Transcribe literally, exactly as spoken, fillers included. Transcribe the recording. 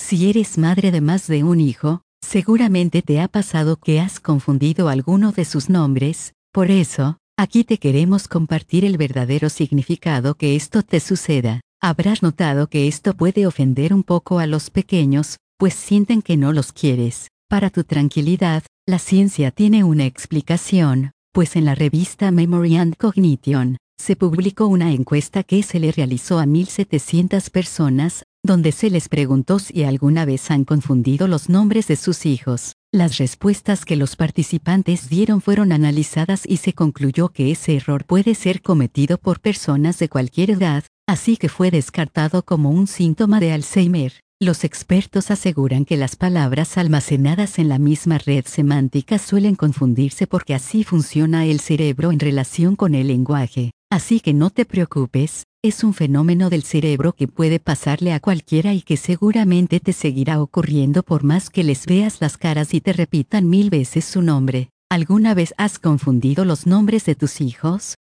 Si eres madre de más de un hijo, seguramente te ha pasado que has confundido alguno de sus nombres. Por eso, aquí te queremos compartir el verdadero significado que esto te suceda. Habrás notado que esto puede ofender un poco a los pequeños, pues sienten que no los quieres. Para tu tranquilidad, la ciencia tiene una explicación, pues en la revista Memory and Cognition, se publicó una encuesta que se le realizó a mil setecientas personas, donde se les preguntó si alguna vez han confundido los nombres de sus hijos. Las respuestas que los participantes dieron fueron analizadas y se concluyó que ese error puede ser cometido por personas de cualquier edad, así que fue descartado como un síntoma de Alzheimer. Los expertos aseguran que las palabras almacenadas en la misma red semántica suelen confundirse porque así funciona el cerebro en relación con el lenguaje. Así que no te preocupes, es un fenómeno del cerebro que puede pasarle a cualquiera y que seguramente te seguirá ocurriendo por más que les veas las caras y te repitan mil veces su nombre. ¿Alguna vez has confundido los nombres de tus hijos?